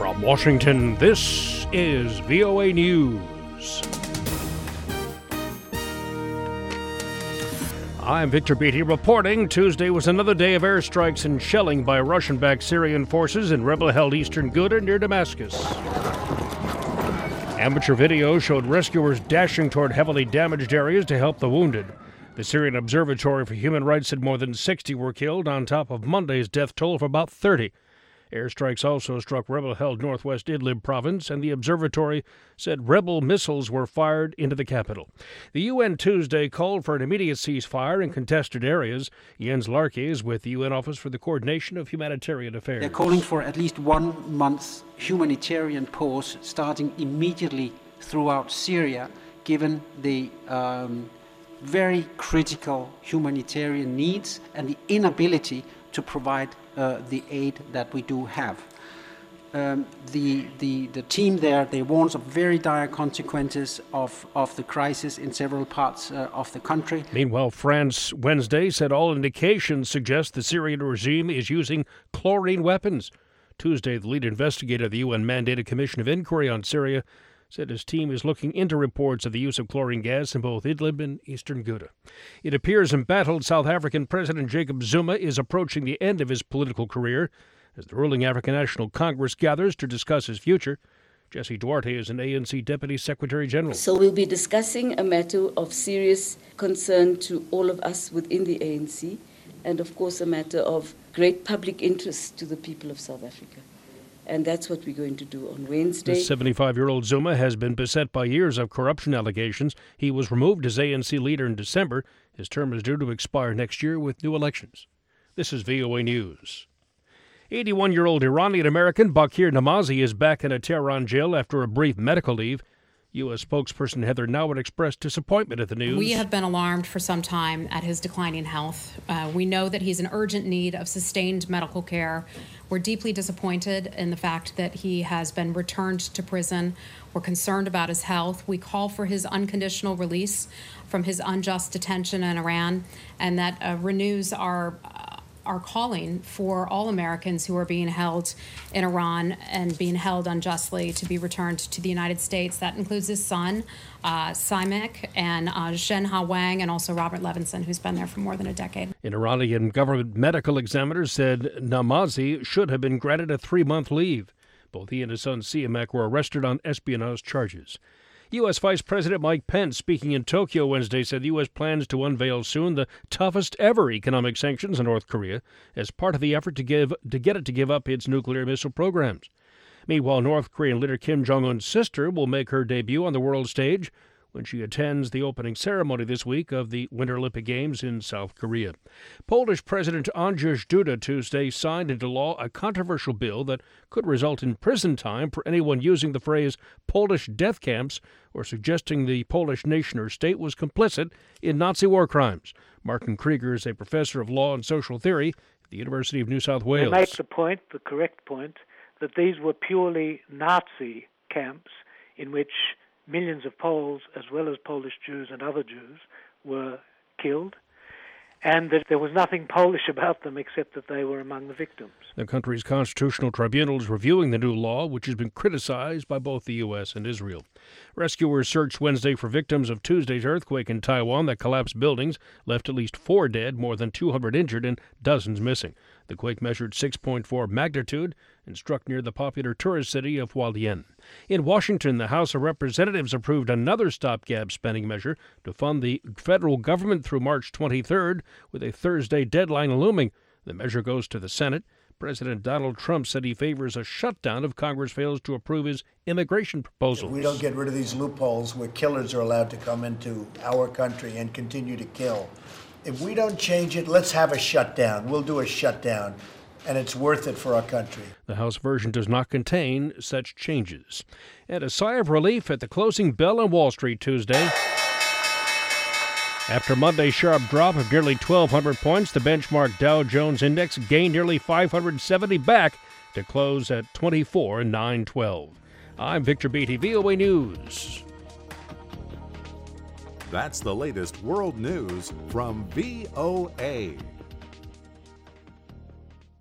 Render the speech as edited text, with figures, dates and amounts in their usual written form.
From Washington, this is VOA News. I'm Victor Beatty reporting Tuesday was another day of airstrikes and shelling by Russian-backed Syrian forces in rebel-held eastern Ghouta near Damascus. Amateur video showed rescuers dashing toward heavily damaged areas to help the wounded. The Syrian Observatory for Human Rights said more than 60 were killed on top of Monday's death toll of about 30. Airstrikes also struck rebel-held northwest Idlib province, and the observatory said rebel missiles were fired into the capital. The UN Tuesday called for an immediate ceasefire in contested areas. Jens Larke is with the UN Office for the Coordination of Humanitarian Affairs. They're calling for at least 1 month's humanitarian pause starting immediately throughout Syria, given the very critical humanitarian needs and the inability to provide the aid that we do have. The team there, they warns of very dire consequences of the crisis in several parts of the country. Meanwhile, France Wednesday said all indications suggest the Syrian regime is using chlorine weapons. Tuesday, the lead investigator of the UN-mandated Commission of Inquiry on Syria said his team is looking into reports of the use of chlorine gas in both Idlib and eastern Ghouta. It appears embattled South African President Jacob Zuma is approaching the end of his political career as the ruling African National Congress gathers to discuss his future. Jessie Duarte is an ANC Deputy Secretary General. So we'll be discussing a matter of serious concern to all of us within the ANC, and of course a matter of great public interest to the people of South Africa. And that's what we're going to do on Wednesday. The 75-year-old Zuma has been beset by years of corruption allegations. He was removed as ANC leader in December. His term is due to expire next year with new elections. This is VOA News. 81-year-old Iranian-American Bakir Namazi is back in a Tehran jail after a brief medical leave. U.S. spokesperson Heather Nauert expressed disappointment at the news. We have been alarmed for some time at his declining health. We know that he's in urgent need of sustained medical care. We're deeply disappointed in the fact that he has been returned to prison. We're concerned about his health. We call for his unconditional release from his unjust detention in Iran, and that renews our calling for all Americans who are being held in Iran and being held unjustly to be returned to the United States. That includes his son, Simek, and Zhenhao Wang, and also Robert Levinson, who's been there for more than a decade. An Iranian government medical examiner said Namazi should have been granted a 3-month leave. Both he and his son Simek were arrested on espionage charges. U.S. Vice President Mike Pence, speaking in Tokyo Wednesday, said the U.S. plans to unveil soon the toughest ever economic sanctions on North Korea as part of the effort to get it to give up its nuclear missile programs. Meanwhile, North Korean leader Kim Jong-un's sister will make her debut on the world stage when she attends the opening ceremony this week of the Winter Olympic Games in South Korea. Polish President Andrzej Duda Tuesday signed into law a controversial bill that could result in prison time for anyone using the phrase Polish death camps or suggesting the Polish nation or state was complicit in Nazi war crimes. Martin Krieger is a professor of law and social theory at the University of New South Wales. They make the correct point, that these were purely Nazi camps in which millions of Poles, as well as Polish Jews and other Jews, were killed, and that there was nothing Polish about them except that they were among the victims. The country's constitutional tribunal is reviewing the new law, which has been criticized by both the U.S. and Israel. Rescuers searched Wednesday for victims of Tuesday's earthquake in Taiwan that collapsed buildings, left at least 4 dead, more than 200 injured, and dozens missing. The quake measured 6.4 magnitude and struck near the popular tourist city of Hualien. In Washington, the House of Representatives approved another stopgap spending measure to fund the federal government through March 23rd, with a Thursday deadline looming. The measure goes to the Senate. President Donald Trump said he favors a shutdown if Congress fails to approve his immigration proposals. If we don't get rid of these loopholes where killers are allowed to come into our country and continue to kill, if we don't change it, let's have a shutdown. We'll do a shutdown, and it's worth it for our country. The House version does not contain such changes. And a sigh of relief at the closing bell on Wall Street Tuesday. After Monday's sharp drop of nearly 1,200 points, the benchmark Dow Jones Index gained nearly 570 back to close at 24,912. I'm Victor Beatty, VOA News. That's the latest world news from VOA.